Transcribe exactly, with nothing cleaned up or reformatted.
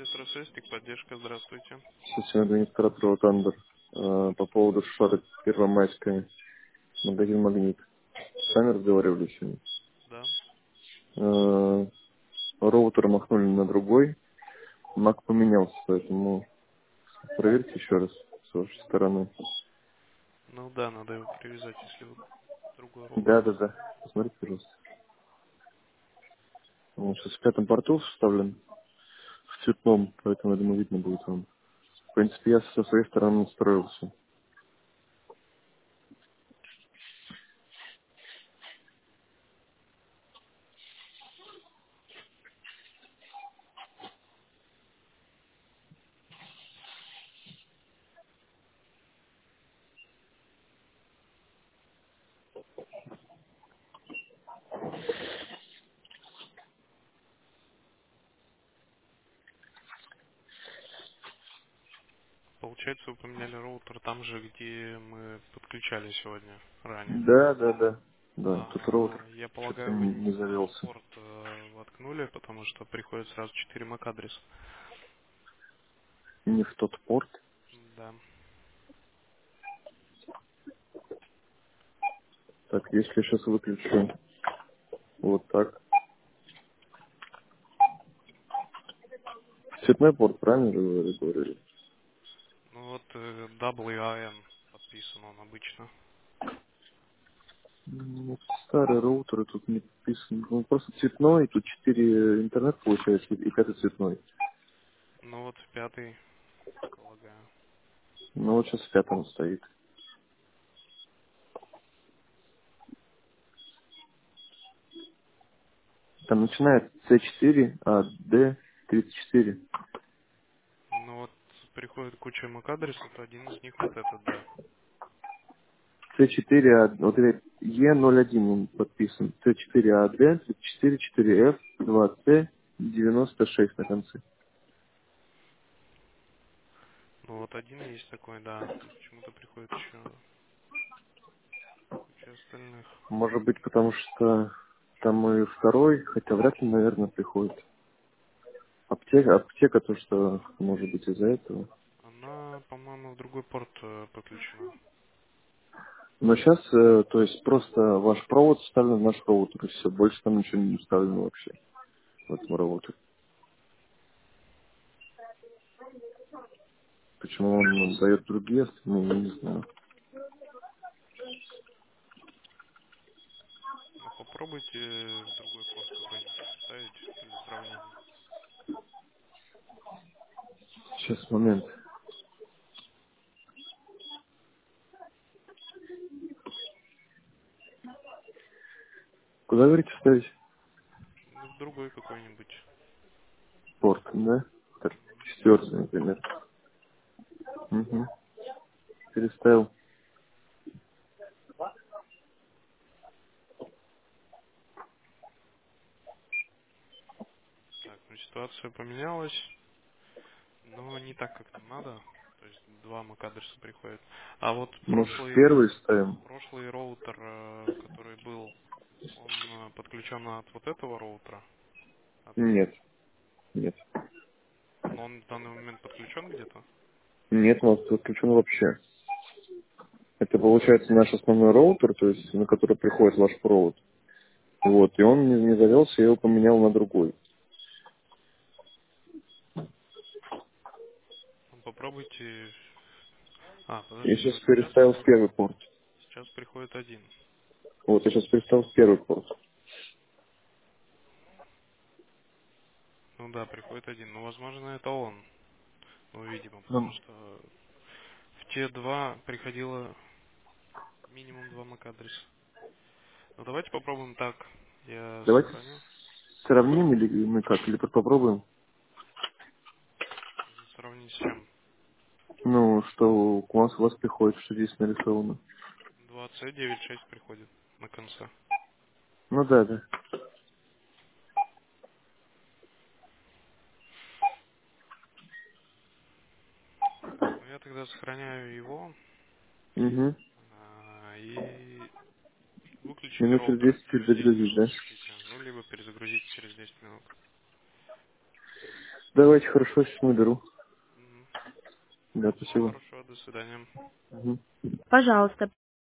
Администрация, поддержка, здравствуйте. Система администратора Тандер. По поводу шара Первомайская, магазин «Магнит». Сами разговаривали сегодня. Да. Э, Роутер махнули на другой. Мак поменялся, поэтому проверьте еще раз с вашей стороны. Ну да, надо его привязать, если вы другой роутер. Да, да, да. Посмотрите, пожалуйста. Он сейчас в пятом порту вставлен, в цветном, поэтому, я думаю, видно будет вам. В принципе, я со своей стороны настроился. Получается, вы поменяли роутер там же, где мы подключали сегодня, ранее. Да, да, да. Да, тут роутер. А, я Что-то полагаю, вы не, не не тот завелся. порт э, воткнули, потому что приходит сразу четыре MAC-адреса. Не в тот порт. Да. Так, если я сейчас выключу вот так. Цветной порт, правильно же вы говорили? Ну вот э, дабл ю ай эн подписан он обычно. Ну, это старый роутер, тут не подписан. Он просто цветной, тут четыре интернет получается, и пятый цветной. Ну вот в пятый, полагаю. Ну вот сейчас в пятом стоит. Там начинает си четыре, а д тридцать четыре. Ну вот приходит куча MAC-адресов, то один из них вот этот, да. си четыре, а, вот это е ноль один он подписан. си четыре а д тридцать четыре, четыре эф, два c, девяносто шесть на конце. Ну вот один есть такой, да. Но почему-то приходит еще куча остальных. Может быть, потому что там и второй, хотя вряд ли, наверное, приходит. Аптека, аптека, то, что может быть из-за этого. Она, по-моему, в другой порт э, подключена. Но сейчас, э, то есть просто ваш провод вставлен в наш роутер, и все, больше там ничего не вставлено вообще в этом роутере. Почему он нам дает другие остальные, я не знаю. Ну попробуйте в другой порт какой-нибудь вставить для сравнения. Сейчас, момент. Куда, говорите, вставить? Ну в другой какой-нибудь. Порт, да? Так, четвертый, например. Угу. Переставил. Так, ну ситуация поменялась, но не так, как нам надо. То есть два MAC-адреса приходят. А вот Может, прошлый, первый ставим? прошлый роутер, э, который был, он э, подключен от вот этого роутера. От- Нет, нет. Но он в данный момент подключен где-то? Нет, у нас подключен вообще. Это получается наш основной роутер, то есть на который приходит ваш провод. Вот, и он не, не завелся, я его поменял на другой. Ну, попробуйте. А, Я подождите, сейчас вот сейчас переставил в первый порт. сейчас приходит один. Вот, я сейчас переставил в первый порт. Ну да, приходит один. Ну, возможно, это он. Ну, видимо, потому Ну, что в те два приходило минимум два MAC-адреса. Ну, давайте попробуем так. Я давайте сохраню. сравним или мы как, или попробуем. Сравнить с чем? Ну, что у вас, у вас приходит, что здесь нарисовано. два си девять шесть приходит на конце. Ну да, да. Ну, я тогда сохраняю его Угу. а, и выключите Минут через роутер десять через десять перезагрузить, минут да? пришлите. Ну, либо перезагрузите через десять минут. Давайте, хорошо, сейчас наберу. Мгм. Да, Всего спасибо. хорошего, до свидания. Мгм. Пожалуйста,